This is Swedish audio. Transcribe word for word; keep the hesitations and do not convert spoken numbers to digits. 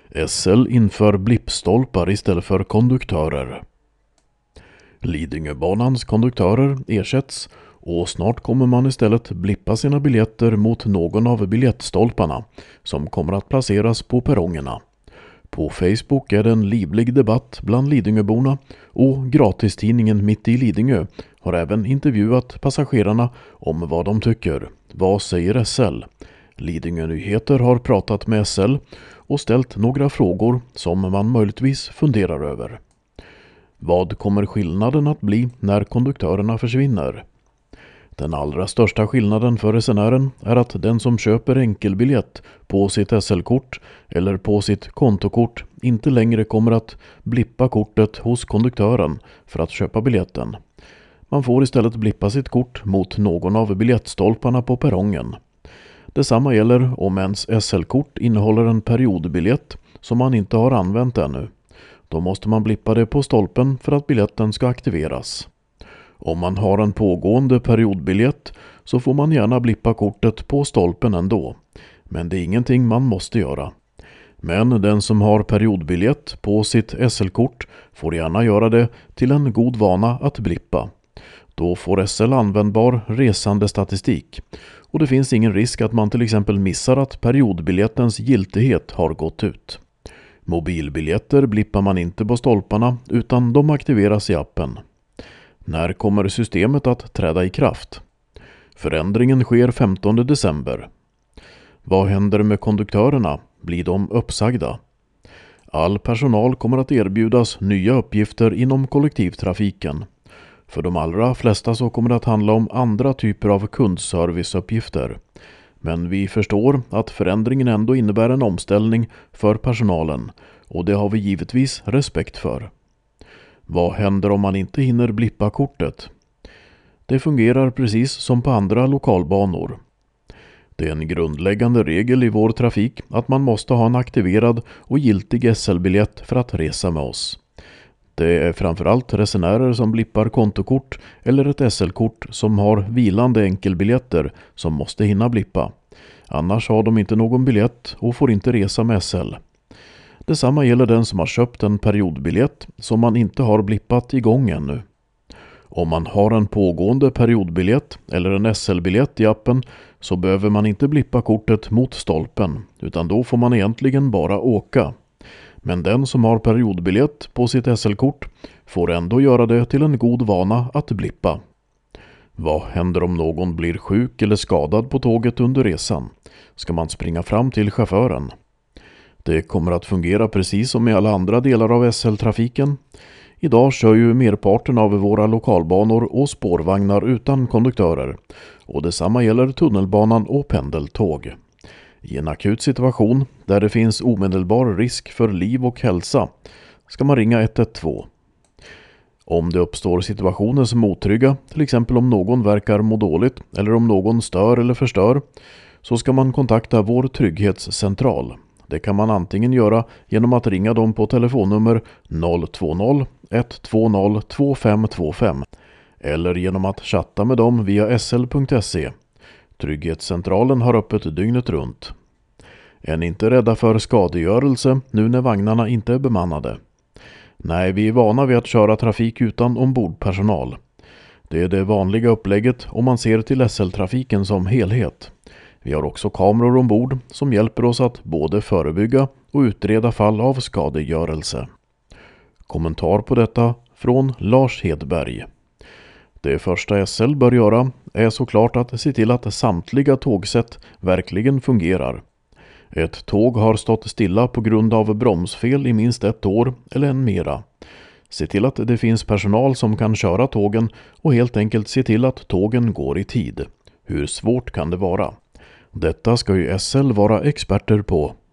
S L inför blippstolpar istället för konduktörer. Lidingöbanans konduktörer ersätts och snart kommer man istället blippa sina biljetter mot någon av biljettstolparna som kommer att placeras på perrongerna. På Facebook är det en livlig debatt bland Lidingöborna och gratistidningen Mitt i Lidingö har även intervjuat passagerarna om vad de tycker. Vad säger S L? Lidingö Nyheter har pratat med S L och ställt några frågor som man möjligtvis funderar över. Vad kommer skillnaden att bli när konduktörerna försvinner? Den allra största skillnaden för resenären är att den som köper enkelbiljett på sitt S L-kort eller på sitt kontokort inte längre kommer att blippa kortet hos konduktören för att köpa biljetten. Man får istället blippa sitt kort mot någon av biljettstolparna på perrongen. Detsamma gäller om ens S L-kort innehåller en periodbiljett som man inte har använt ännu. Då måste man blippa det på stolpen för att biljetten ska aktiveras. Om man har en pågående periodbiljett så får man gärna blippa kortet på stolpen ändå. Men det är ingenting man måste göra. Men den som har periodbiljett på sitt S L-kort får gärna göra det till en god vana att blippa. Då får S L användbar resandestatistik och det finns ingen risk att man till exempel missar att periodbiljettens giltighet har gått ut. Mobilbiljetter blippar man inte på stolparna utan de aktiveras i appen. När kommer systemet att träda i kraft? Förändringen sker femtonde december. Vad händer med konduktörerna? Blir de uppsagda? All personal kommer att erbjudas nya uppgifter inom kollektivtrafiken. För de allra flesta så kommer det att handla om andra typer av kundserviceuppgifter. Men vi förstår att förändringen ändå innebär en omställning för personalen och det har vi givetvis respekt för. Vad händer om man inte hinner blippa kortet? Det fungerar precis som på andra lokalbanor. Det är en grundläggande regel i vår trafik att man måste ha en aktiverad och giltig S L-biljett för att resa med oss. Det är framförallt resenärer som blippar kontokort eller ett S L-kort som har vilande enkelbiljetter som måste hinna blippa. Annars har de inte någon biljett och får inte resa med S L. Detsamma gäller den som har köpt en periodbiljett som man inte har blippat igång ännu. Om man har en pågående periodbiljett eller en S L-biljett i appen så behöver man inte blippa kortet mot stolpen utan då får man egentligen bara åka. Men den som har periodbiljett på sitt S L-kort får ändå göra det till en god vana att blippa. Vad händer om någon blir sjuk eller skadad på tåget under resan? Ska man springa fram till chauffören? Det kommer att fungera precis som i alla andra delar av S L-trafiken. Idag kör ju merparten av våra lokalbanor och spårvagnar utan konduktörer. Och detsamma gäller tunnelbanan och pendeltåg. I en akut situation där det finns omedelbar risk för liv och hälsa ska man ringa ett ett två. Om det uppstår situationer som är otrygga, till exempel om någon verkar må dåligt eller om någon stör eller förstör, så ska man kontakta vår trygghetscentral. Det kan man antingen göra genom att ringa dem på telefonnummer noll två noll ett två noll två fem två fem eller genom att chatta med dem via s l punkt se. Trygghetscentralen har öppet dygnet runt. Är ni inte rädda för skadegörelse nu när vagnarna inte är bemannade? Nej, vi är vana vid att köra trafik utan ombordpersonal. Det är det vanliga upplägget om man ser till S L-trafiken som helhet. Vi har också kameror ombord som hjälper oss att både förebygga och utreda fall av skadegörelse. Kommentar på detta från Lars Hedberg. Det första S L bör göra är såklart att se till att samtliga tågsätt verkligen fungerar. Ett tåg har stått stilla på grund av bromsfel i minst ett år eller än mera. Se till att det finns personal som kan köra tågen och helt enkelt se till att tågen går i tid. Hur svårt kan det vara? Detta ska ju S L vara experter på.